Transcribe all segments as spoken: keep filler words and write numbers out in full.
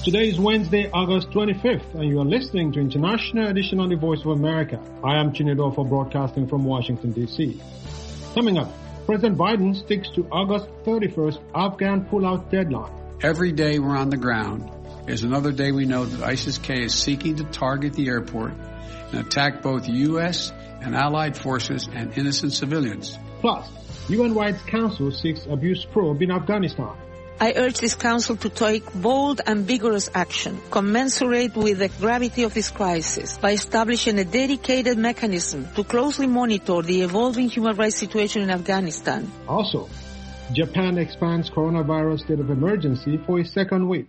Today is Wednesday, August twenty-fifth, and you are listening to International Edition on the Voice of America. I am Chinedo for broadcasting from Washington, D C. Coming up, President Biden sticks to August thirty-first Afghan pullout deadline. Every day we're on the ground is another day we know that ISIS-K is seeking to target the airport and attack both U S and allied forces and innocent civilians. Plus, U N Rights Council seeks abuse probe in Afghanistan. I urge this council to take bold and vigorous action, commensurate with the gravity of this crisis, by establishing a dedicated mechanism to closely monitor the evolving human rights situation in Afghanistan. Also, Japan expands coronavirus state of emergency for a second week.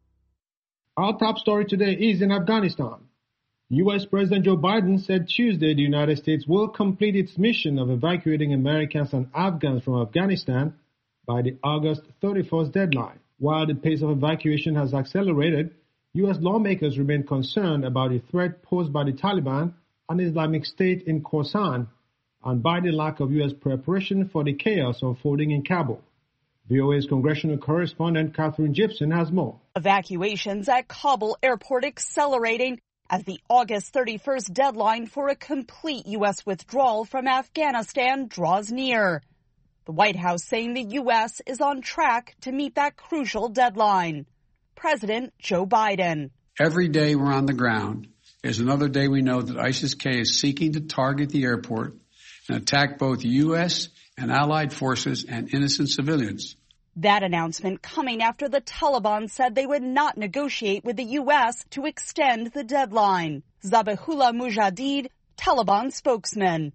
Our top story today is in Afghanistan. U S President Joe Biden said Tuesday the United States will complete its mission of evacuating Americans and Afghans from Afghanistan by the August thirty-first deadline. While the pace of evacuation has accelerated, U S lawmakers remain concerned about the threat posed by the Taliban and Islamic State in Khorasan and by the lack of U S preparation for the chaos unfolding in Kabul. V O A's congressional correspondent Katherine Gibson has more. Evacuations at Kabul airport accelerating as the August thirty-first deadline for a complete U S withdrawal from Afghanistan draws near. The White House saying the U S is on track to meet that crucial deadline. President Joe Biden. Every day we're on the ground is another day we know that ISIS-K is seeking to target the airport and attack both U S and allied forces and innocent civilians. That announcement coming after the Taliban said they would not negotiate with the U S to extend the deadline. Zabihullah Mujahid, Taliban spokesman.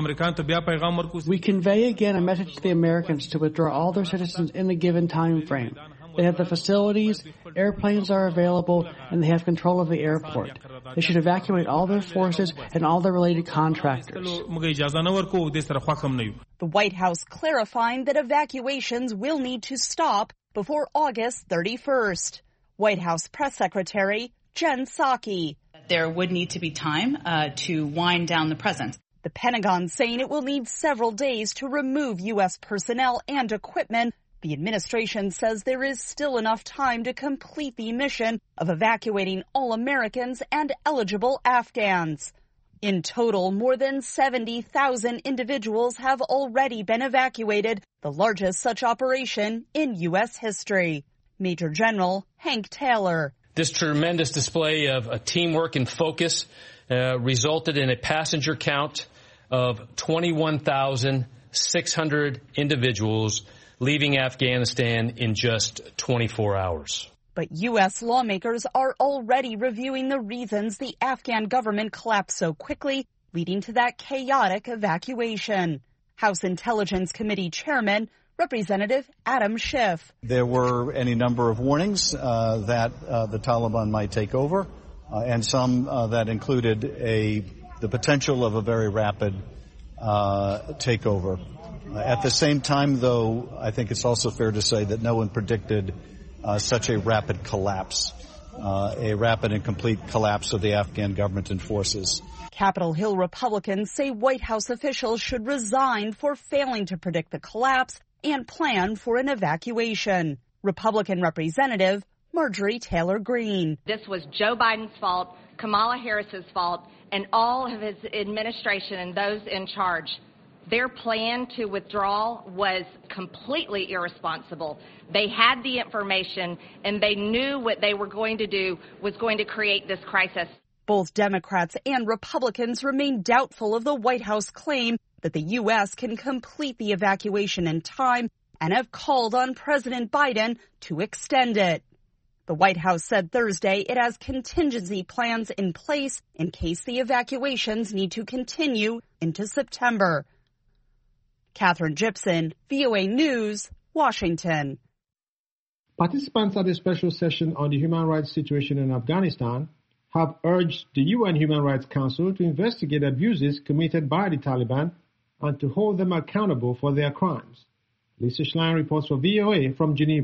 We convey again a message to the Americans to withdraw all their citizens in a given time frame. They have the facilities, airplanes are available, and they have control of the airport. They should evacuate all their forces and all their related contractors. The White House clarifying that evacuations will need to stop before August thirty-first. White House Press Secretary Jen Psaki. There would need to be time uh, to wind down the presence. The Pentagon saying it will need several days to remove U S personnel and equipment. The administration says there is still enough time to complete the mission of evacuating all Americans and eligible Afghans. In total, more than seventy thousand individuals have already been evacuated, the largest such operation in U S history. Major General Hank Taylor. This tremendous display of uh, teamwork and focus uh, resulted in a passenger count of twenty-one thousand six hundred individuals leaving Afghanistan in just twenty-four hours. But U S lawmakers are already reviewing the reasons the Afghan government collapsed so quickly, leading to that chaotic evacuation. House Intelligence Committee Chairman Representative Adam Schiff. There were any number of warnings uh, that uh, the Taliban might take over, uh, and some uh, that included a the potential of a very rapid uh, takeover. Uh, at the same time, though, I think it's also fair to say that no one predicted uh, such a rapid collapse, uh, a rapid and complete collapse of the Afghan government and forces. Capitol Hill Republicans say White House officials should resign for failing to predict the collapse and plan for an evacuation. Republican Representative Marjorie Taylor Greene. This was Joe Biden's fault, Kamala Harris's fault, and all of his administration and those in charge. Their plan to withdraw was completely irresponsible. They had the information, and they knew what they were going to do was going to create this crisis. Both Democrats and Republicans remain doubtful of the White House claim that the U S can complete the evacuation in time and have called on President Biden to extend it. The White House said Thursday it has contingency plans in place in case the evacuations need to continue into September. Katherine Gibson, V O A News, Washington. Participants at a special session on the human rights situation in Afghanistan have urged the U N Human Rights Council to investigate abuses committed by the Taliban and to hold them accountable for their crimes. Lisa Schlein reports for V O A from Geneva.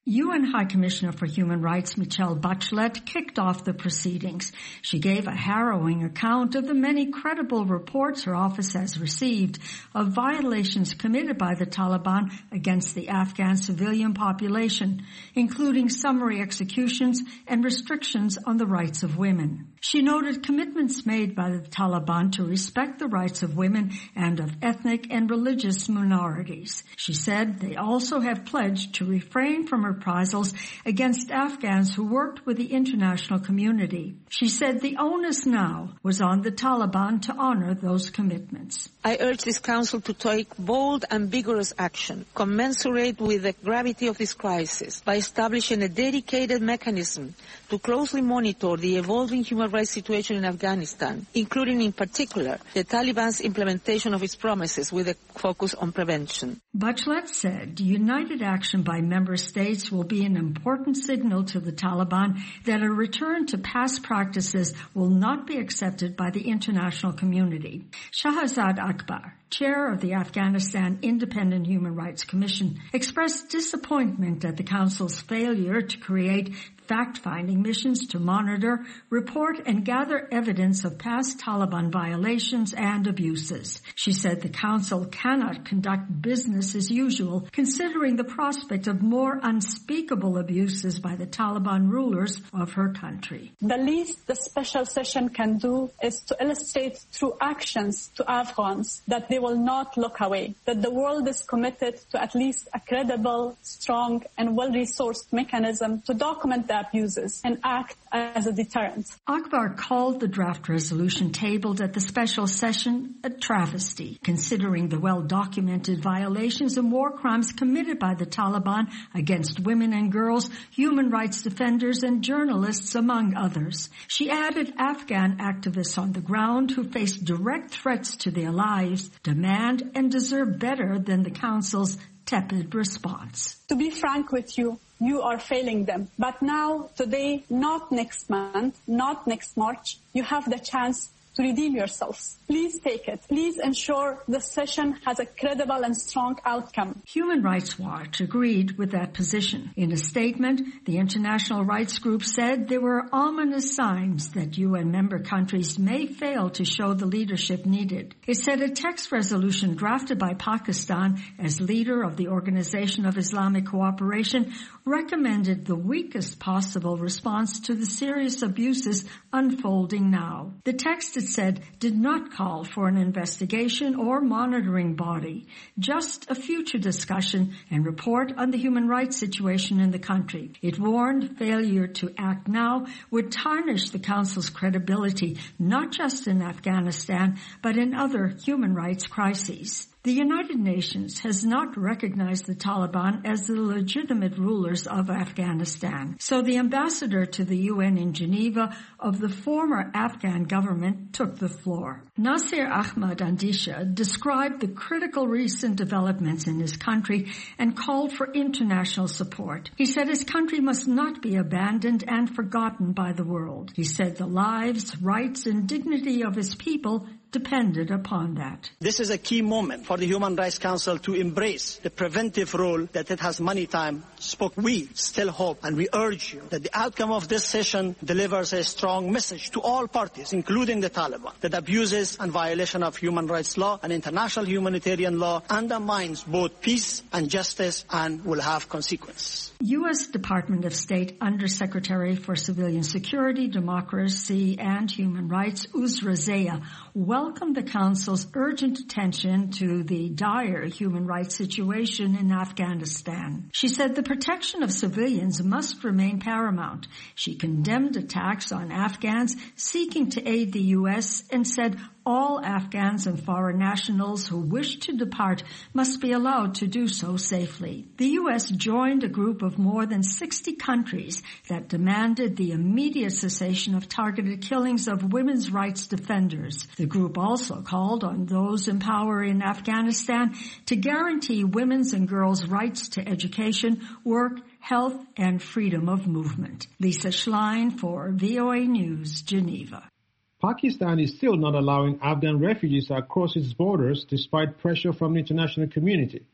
U N High Commissioner for Human Rights Michelle Bachelet kicked off the proceedings. She gave a harrowing account of the many credible reports her office has received of violations committed by the Taliban against the Afghan civilian population, including summary executions and restrictions on the rights of women. She noted commitments made by the Taliban to respect the rights of women and of ethnic and religious minorities. She said they also have pledged to refrain from reprisals against Afghans who worked with the international community. She said the onus now was on the Taliban to honor those commitments. I urge this Council to take bold and vigorous action, commensurate with the gravity of this crisis, by establishing a dedicated mechanism to closely monitor the evolving human rights situation in Afghanistan, including in particular the Taliban's implementation of its promises with a focus on prevention. Bachelet said united action by member states will be an important signal to the Taliban that a return to past practices will not be accepted by the international community. Shahzad Akbar, chair of the Afghanistan Independent Human Rights Commission, expressed disappointment at the Council's failure to create fact-finding missions to monitor, report, and gather evidence of past Taliban violations and abuses. She said the Council cannot conduct business as usual, considering the prospect of more unspeakable abuses by the Taliban rulers of her country. The least the special session can do is to illustrate through actions to Afghans that they will not look away, that the world is committed to at least a credible, strong, and well-resourced mechanism to document the abuses and act as a deterrent. Akbar called the draft resolution tabled at the special session a travesty, considering the well-documented violations and war crimes committed by the Taliban against women and girls, human rights defenders, and journalists, among others. She added Afghan activists on the ground who face direct threats to their lives demand and deserve better than the Council's tepid response. To be frank with you, you are failing them. But now, today, not next month, not next March, you have the chance to redeem yourselves. Please take it. Please ensure the session has a credible and strong outcome. Human Rights Watch agreed with that position. In a statement, the international rights group said there were ominous signs that U N member countries may fail to show the leadership needed. It said a text resolution drafted by Pakistan as leader of the Organization of Islamic Cooperation recommended the weakest possible response to the serious abuses unfolding now. The text, it said, did not call for an investigation or monitoring body, just a future discussion and report on the human rights situation in the country. It warned failure to act now would tarnish the Council's credibility, not just in Afghanistan, but in other human rights crises. The United Nations has not recognized the Taliban as the legitimate rulers of Afghanistan. So the ambassador to the U N in Geneva of the former Afghan government took the floor. Nasir Ahmad Andisha described the critical recent developments in his country and called for international support. He said his country must not be abandoned and forgotten by the world. He said the lives, rights, and dignity of his people depended upon that. This is a key moment for the Human Rights Council to embrace the preventive role that it has many times spoke. We still hope and we urge you that the outcome of this session delivers a strong message to all parties, including the Taliban, that abuses and violation of human rights law and international humanitarian law undermines both peace and justice and will have consequences. U S Department of State Undersecretary for Civilian Security, Democracy, and Human Rights, Uzra Zeya, welcomed the Council's urgent attention to the dire human rights situation in Afghanistan. She said the protection of civilians must remain paramount. She condemned attacks on Afghans seeking to aid the U S and said all Afghans and foreign nationals who wish to depart must be allowed to do so safely. The U S joined a group of more than sixty countries that demanded the immediate cessation of targeted killings of women's rights defenders. The group also called on those in power in Afghanistan to guarantee women's and girls' rights to education, work, health, and freedom of movement. Lisa Schlein for V O A News, Geneva. Pakistan is still not allowing Afghan refugees to cross its borders despite pressure from the international community.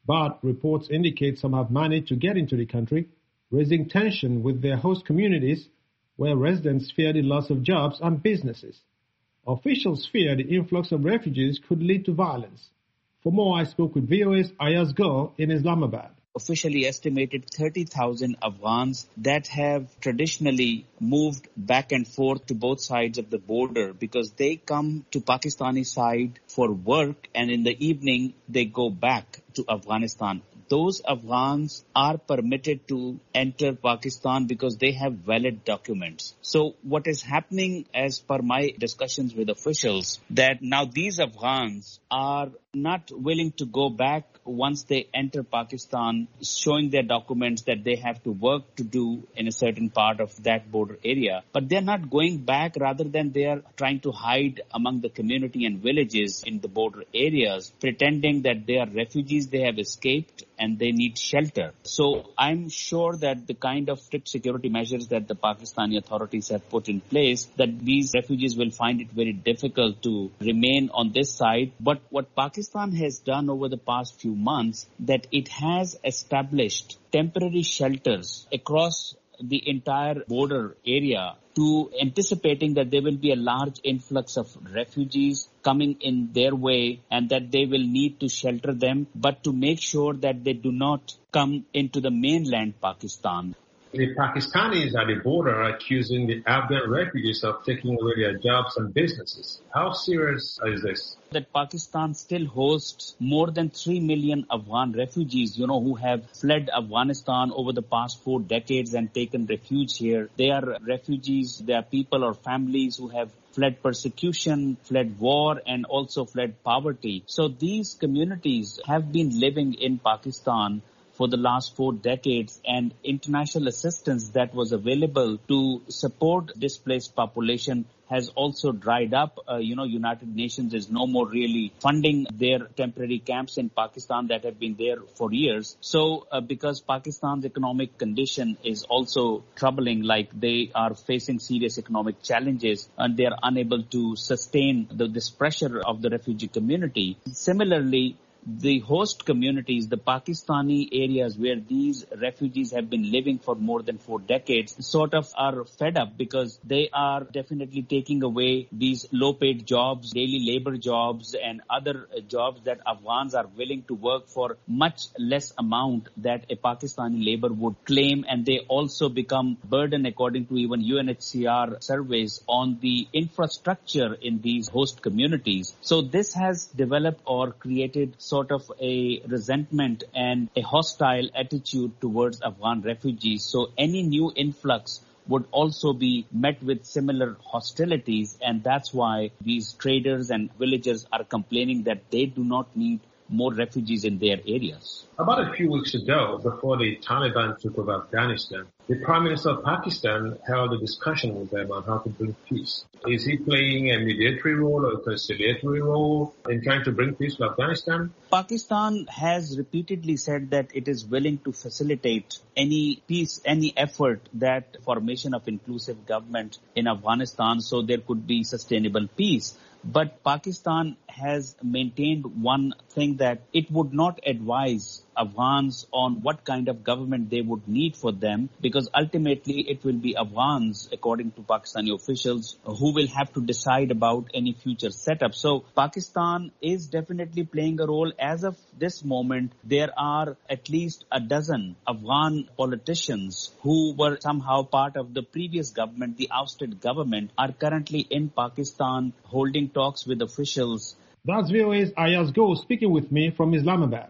But reports indicate some have managed to get into the country, raising tension with their host communities where residents fear the loss of jobs and businesses. Officials fear the influx of refugees could lead to violence. For more, I spoke with V O A's Ayaz Go in Islamabad. Officially estimated thirty thousand Afghans that have traditionally moved back and forth to both sides of the border because they come to Pakistani side for work and in the evening they go back to Afghanistan. Those Afghans are permitted to enter Pakistan because they have valid documents. So what is happening as per my discussions with officials, that now these Afghans are not willing to go back once they enter Pakistan, showing their documents that they have to work to do in a certain part of that border area. But they're not going back, rather than they are trying to hide among the community and villages in the border areas, pretending that they are refugees, they have escaped and they need shelter. So I'm sure that the kind of strict security measures that the Pakistani authorities have put in place, that these refugees will find it very difficult to remain on this side. But what Pakistan has done over the past few months, that it has established temporary shelters across the entire border area, to anticipating that there will be a large influx of refugees coming in their way and that they will need to shelter them, but to make sure that they do not come into the mainland Pakistan. The Pakistanis at the border are accusing the Afghan refugees of taking away their jobs and businesses. How serious is this? That Pakistan still hosts more than three million Afghan refugees, you know, who have fled Afghanistan over the past four decades and taken refuge here. They are refugees, they are people or families who have fled persecution, fled war, and also fled poverty. So these communities have been living in Pakistan for the last four decades, and international assistance that was available to support displaced population has also dried up. Uh, you know, United Nations is no more really funding their temporary camps in Pakistan that have been there for years. So uh, because Pakistan's economic condition is also troubling, like they are facing serious economic challenges and they are unable to sustain the, this pressure of the refugee community. Similarly, the host communities, the Pakistani areas where these refugees have been living for more than four decades, sort of are fed up because they are definitely taking away these low-paid jobs, daily labor jobs, and other jobs that Afghans are willing to work for much less amount that a Pakistani labor would claim. And they also become burden, according to even U N H C R surveys, on the infrastructure in these host communities. So this has developed or created sort of a resentment and a hostile attitude towards Afghan refugees. So any new influx would also be met with similar hostilities, and that's why these traders and villagers are complaining that they do not need more refugees in their areas. About a few weeks ago, before the Taliban took over Afghanistan, the Prime Minister of Pakistan held a discussion with them on how to bring peace. Is he playing a mediatory role or a conciliatory role in trying to bring peace to Afghanistan? Pakistan has repeatedly said that it is willing to facilitate any peace, any effort that formation of inclusive government in Afghanistan so there could be sustainable peace. But Pakistan has maintained one thing, that it would not advise Afghans on what kind of government they would need for them, because ultimately it will be Afghans, according to Pakistani officials, who will have to decide about any future setup. So Pakistan is definitely playing a role. As of this moment, there are at least a dozen Afghan politicians who were somehow part of the previous government, the ousted government, are currently in Pakistan holding talks with officials. That's V O A's Ayaz Go speaking with me from Islamabad.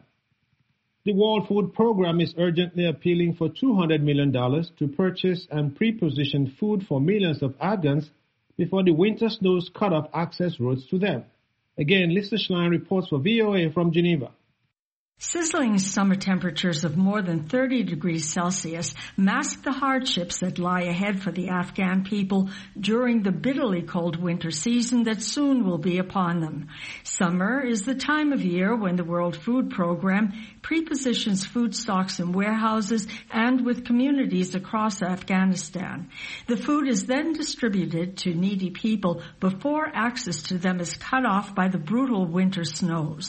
The World Food Programme is urgently appealing for two hundred million dollars to purchase and pre-position food for millions of Afghans before the winter snows cut off access roads to them. Again, Lisa Schlein reports for V O A from Geneva. Sizzling summer temperatures of more than thirty degrees Celsius mask the hardships that lie ahead for the Afghan people during the bitterly cold winter season that soon will be upon them. Summer is the time of year when the World Food Programme prepositions food stocks in warehouses and with communities across Afghanistan. The food is then distributed to needy people before access to them is cut off by the brutal winter snows.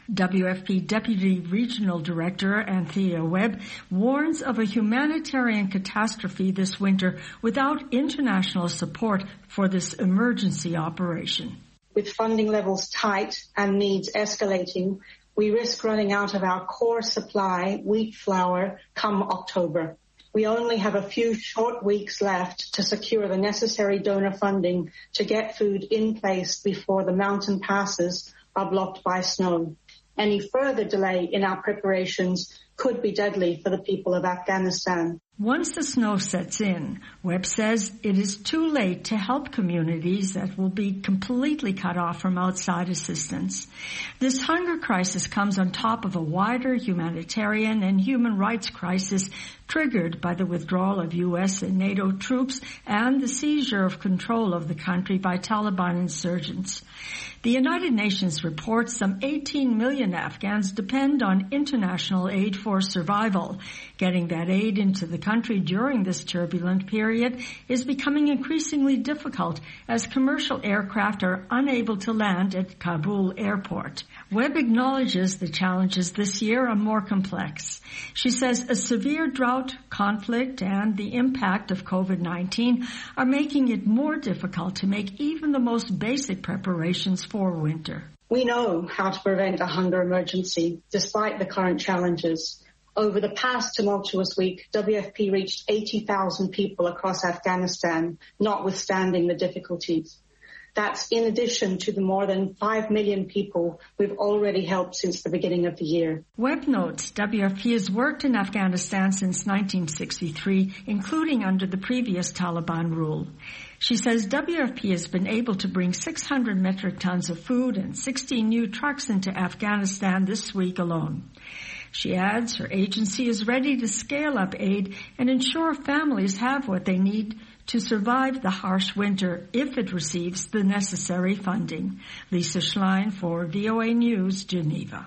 W F P Deputy Regional Director Anthea Webb warns of a humanitarian catastrophe this winter without international support for this emergency operation. With funding levels tight and needs escalating, we risk running out of our core supply, wheat flour, come October. We only have a few short weeks left to secure the necessary donor funding to get food in place before the mountain passes are blocked by snow. Any further delay in our preparations could be deadly for the people of Afghanistan. Once the snow sets in, Webb says it is too late to help communities that will be completely cut off from outside assistance. This hunger crisis comes on top of a wider humanitarian and human rights crisis triggered by the withdrawal of U S and NATO troops and the seizure of control of the country by Taliban insurgents. The United Nations reports some eighteen million Afghans depend on international aid for survival. Getting that aid into the country during this turbulent period is becoming increasingly difficult as commercial aircraft are unable to land at Kabul airport. Webb acknowledges the challenges this year are more complex. She says a severe drought, conflict, and the impact of COVID nineteen are making it more difficult to make even the most basic preparations for winter. We know how to prevent a hunger emergency despite the current challenges. Over the past tumultuous week, W F P reached eighty thousand people across Afghanistan, notwithstanding the difficulties. That's in addition to the more than five million people we've already helped since the beginning of the year. Webb notes W F P has worked in Afghanistan since nineteen sixty-three, including under the previous Taliban rule. She says W F P has been able to bring six hundred metric tons of food and sixteen new trucks into Afghanistan this week alone. She adds her agency is ready to scale up aid and ensure families have what they need to survive the harsh winter if it receives the necessary funding. Lisa Schlein for V O A News, Geneva.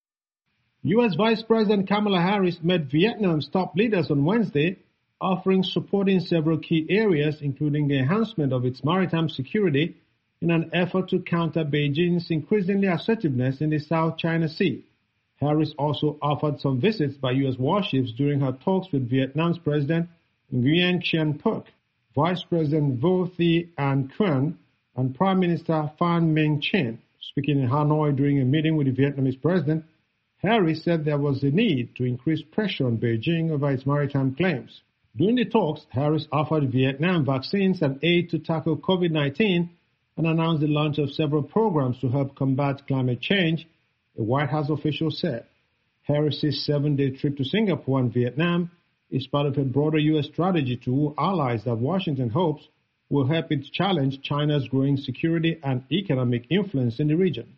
U S Vice President Kamala Harris met Vietnam's top leaders on Wednesday, offering support in several key areas, including the enhancement of its maritime security in an effort to counter Beijing's increasingly assertiveness in the South China Sea. Harris also offered some visits by U S warships during her talks with Vietnam's President Nguyen Xuan Phuc, Vice President Vo Thi Anh Nguyen, and Prime Minister Pham Minh Chinh. Speaking in Hanoi during a meeting with the Vietnamese president, Harris said there was a need to increase pressure on Beijing over its maritime claims. During the talks, Harris offered Vietnam vaccines and aid to tackle COVID nineteen and announced the launch of several programs to help combat climate change, a White House official said. Harris's seven-day trip to Singapore and Vietnam is part of a broader U S strategy to woo allies that Washington hopes will help it challenge China's growing security and economic influence in the region.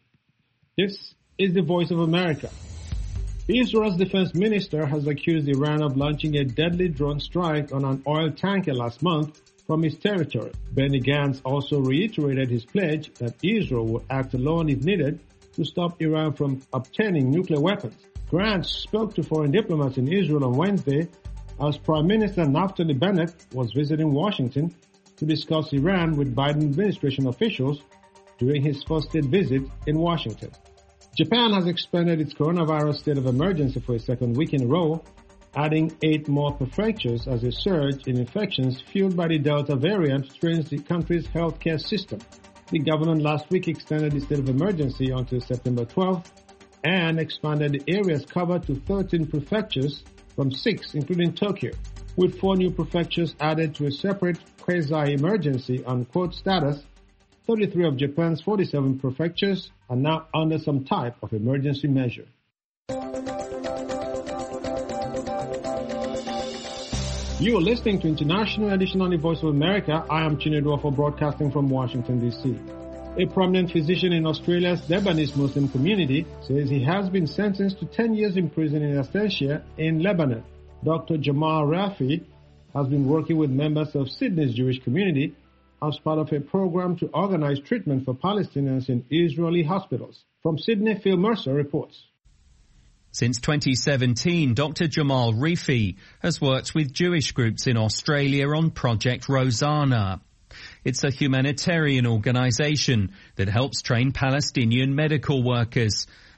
This is the Voice of America. Israel's defense minister has accused Iran of launching a deadly drone strike on an oil tanker last month from its territory. Benny Gantz also reiterated his pledge that Israel will act alone if needed to stop Iran from obtaining nuclear weapons. Gantz spoke to foreign diplomats in Israel on Wednesday as Prime Minister Naftali Bennett was visiting Washington to discuss Iran with Biden administration officials during his first state visit in Washington. Japan has expanded its coronavirus state of emergency for a second week in a row, adding eight more prefectures as a surge in infections fueled by the Delta variant strains the country's healthcare system. The government last week extended the state of emergency until September twelfth and expanded the areas covered to thirteen prefectures from six, including Tokyo, with four new prefectures added to a separate quasi-emergency unquote status. thirty-three of Japan's forty-seven prefectures are now under some type of emergency measure. You are listening to International Edition on the Voice of America. I am Chinedu Ofo, broadcasting from Washington, D C. A prominent physician in Australia's Lebanese Muslim community says he has been sentenced to ten years in prison in absentia in Lebanon. Doctor Jamal Rafi has been working with members of Sydney's Jewish community as part of a program to organize treatment for Palestinians in Israeli hospitals. From Sydney, Phil Mercer reports. Since twenty seventeen, Doctor Jamal Rafi has worked with Jewish groups in Australia on Project Rosanna. It's a humanitarian organisation that helps train Palestinian medical workers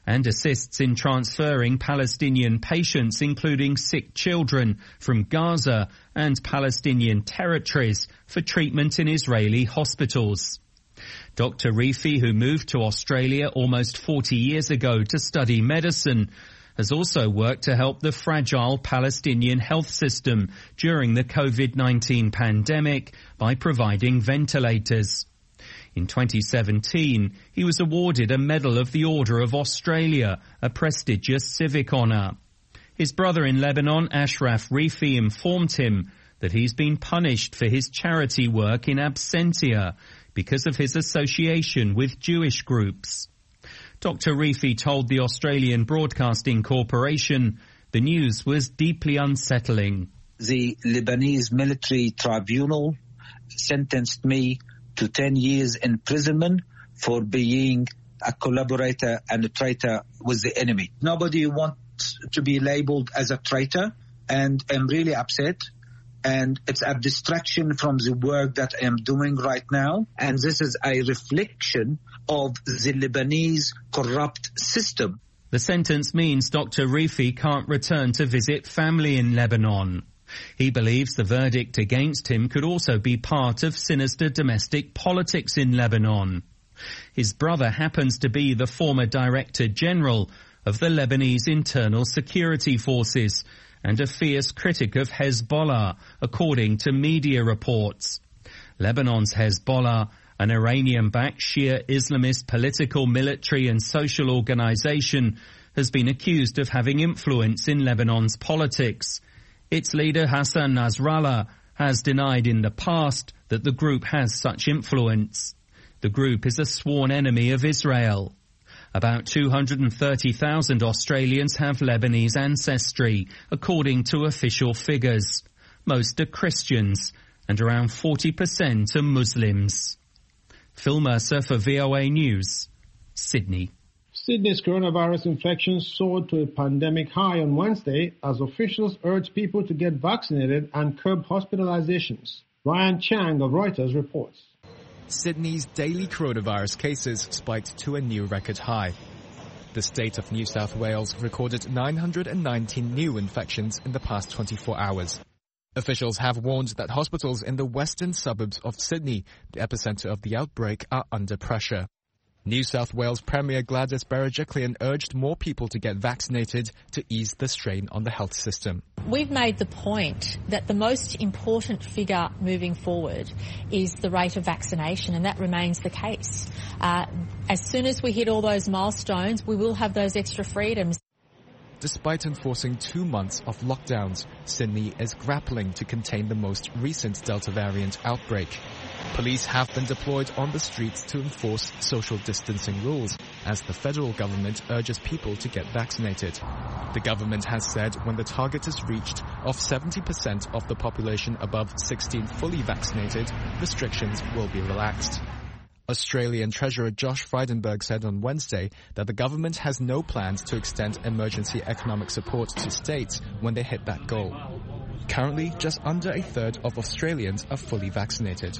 and assists in transferring Palestinian patients, including sick children, from Gaza and Palestinian territories for treatment in Israeli hospitals. Doctor Rifi, who moved to Australia almost forty years ago to study medicine, has also worked to help the fragile Palestinian health system during the COVID nineteen pandemic by providing ventilators. In twenty seventeen, he was awarded a Medal of the Order of Australia, a prestigious civic honour. His brother in Lebanon, Ashraf Rifi, informed him that he's been punished for his charity work in absentia because of his association with Jewish groups. Doctor Rifi told the Australian Broadcasting Corporation the news was deeply unsettling. The Lebanese military tribunal sentenced me to ten years imprisonment for being a collaborator and a traitor with the enemy. Nobody wants to be labeled as a traitor, and I'm really upset. And it's a distraction from the work that I am doing right now. And this is a reflection of the Lebanese corrupt system. The sentence means Doctor Rifi can't return to visit family in Lebanon. He believes the verdict against him could also be part of sinister domestic politics in Lebanon. His brother happens to be the former Director General of the Lebanese Internal Security Forces and a fierce critic of Hezbollah, according to media reports. Lebanon's Hezbollah, an Iranian-backed Shia Islamist political, military and social organization, has been accused of having influence in Lebanon's politics. Its leader, Hassan Nasrallah, has denied in the past that the group has such influence. The group is a sworn enemy of Israel. About two hundred thirty thousand Australians have Lebanese ancestry, according to official figures. Most are Christians, and around forty percent are Muslims. Phil Mercer for V O A News, Sydney. Sydney's coronavirus infections soared to a pandemic high on Wednesday as officials urged people to get vaccinated and curb hospitalizations. Ryan Chang of Reuters reports. Sydney's daily coronavirus cases spiked to a new record high. The state of New South Wales recorded nine hundred nineteen new infections in the past twenty-four hours. Officials have warned that hospitals in the western suburbs of Sydney, the epicenter of the outbreak, are under pressure. New South Wales Premier Gladys Berejiklian urged more people to get vaccinated to ease the strain on the health system. We've made the point that the most important figure moving forward is the rate of vaccination, and that remains the case. Uh, as soon as we hit all those milestones, we will have those extra freedoms. Despite enforcing two months of lockdowns, Sydney is grappling to contain the most recent Delta variant outbreak. Police have been deployed on the streets to enforce social distancing rules, as the federal government urges people to get vaccinated. The government has said when the target is reached of seventy percent of the population above sixteen fully vaccinated, restrictions will be relaxed. Australian Treasurer Josh Frydenberg said on Wednesday that the government has no plans to extend emergency economic support to states when they hit that goal. Currently, just under a third of Australians are fully vaccinated.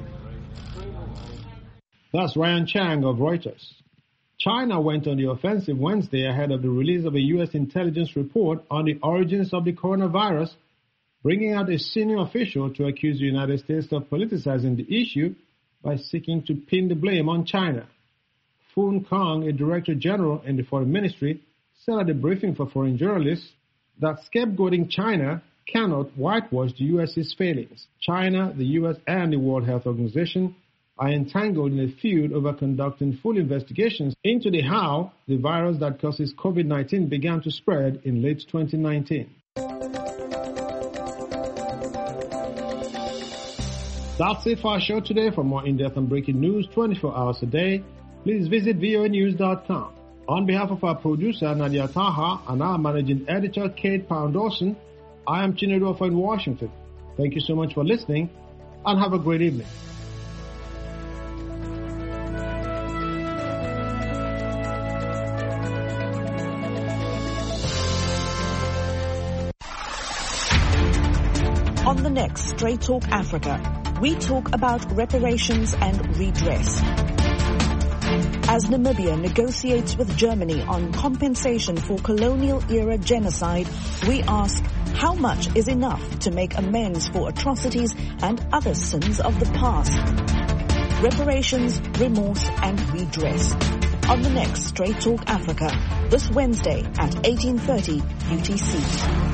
That's Ryan Chang of Reuters. China went on the offensive Wednesday ahead of the release of a U S intelligence report on the origins of the coronavirus, bringing out a senior official to accuse the United States of politicizing the issue by seeking to pin the blame on China. Foon Kong, a director general in the foreign ministry, said at a briefing for foreign journalists that scapegoating China cannot whitewash the U S's failings. China, the U S, and the World Health Organization are entangled in a feud over conducting full investigations into the how the virus that causes COVID nineteen began to spread in late twenty nineteen. That's it for our show today. For more in-depth and breaking news twenty-four hours a day, please visit V O A news dot com. On behalf of our producer, Nadia Taha, and our managing editor, Kate Pound-Dawson, I am Chinedu in Washington. Thank you so much for listening, and have a great evening. On the next Straight Talk Africa, we talk about reparations and redress. As Namibia negotiates with Germany on compensation for colonial-era genocide, we ask, how much is enough to make amends for atrocities and other sins of the past? Reparations, remorse and redress. On the next Straight Talk Africa, this Wednesday at eighteen thirty U T C.